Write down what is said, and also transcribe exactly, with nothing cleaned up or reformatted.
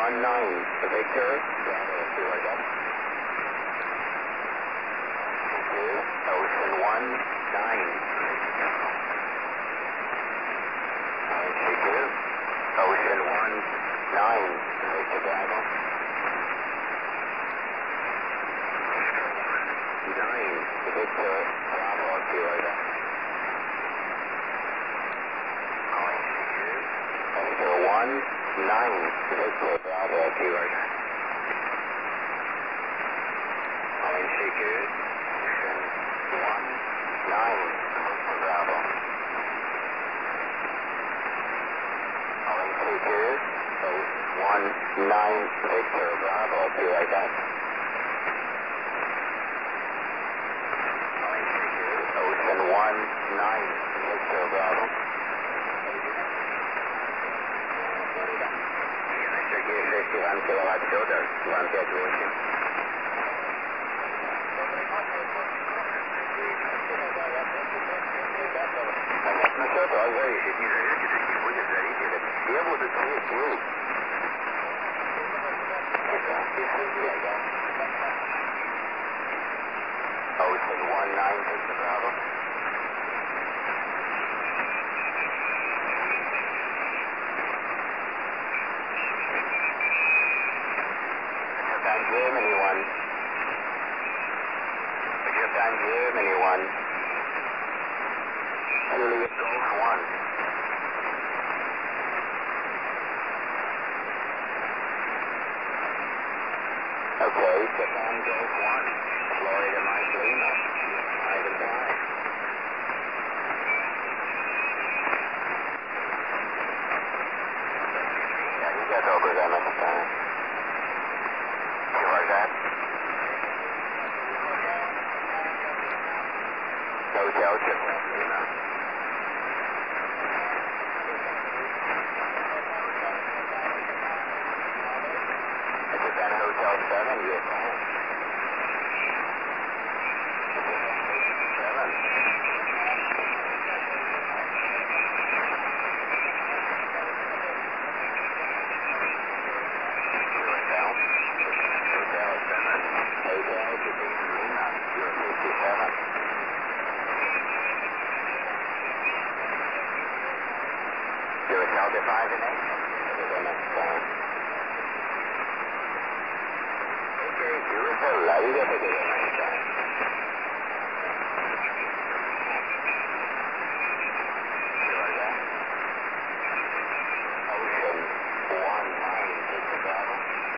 one nine, Victor, Bravo, Sierra Delta. Ocean one nine, Victor, Ocean one nine, Victor, Bravo. nine, Victor, Bravo, Sierra Delta. one nine, Victor, Bravo, Sierra Delta. Calling Shaker, one nine, Victor, Bravo. Calling Shaker, one nine, Victor, Bravo, Sierra Delta. Calling Shaker, Ocean one nine, Victor, Bravo. one kilowatt shoulder, one jet motion. Насчет алгоритма не зависит, и не будет зависеть. Я буду цвет был. Ocean one nine, Victor, Bravo. Germany one. Japan, Germany one. Juliet Golf one. Okay, Japan Golf one. Florida Mike Lima. Five and five. Arigato gozaimashita. Hotel Japan Lima. Japan Hotel seven, you're fine. seven. Hotel. Hotel seven. Hotel Japan Lima, you're fifty-seven. Delta five and eight. Okay, you is a light.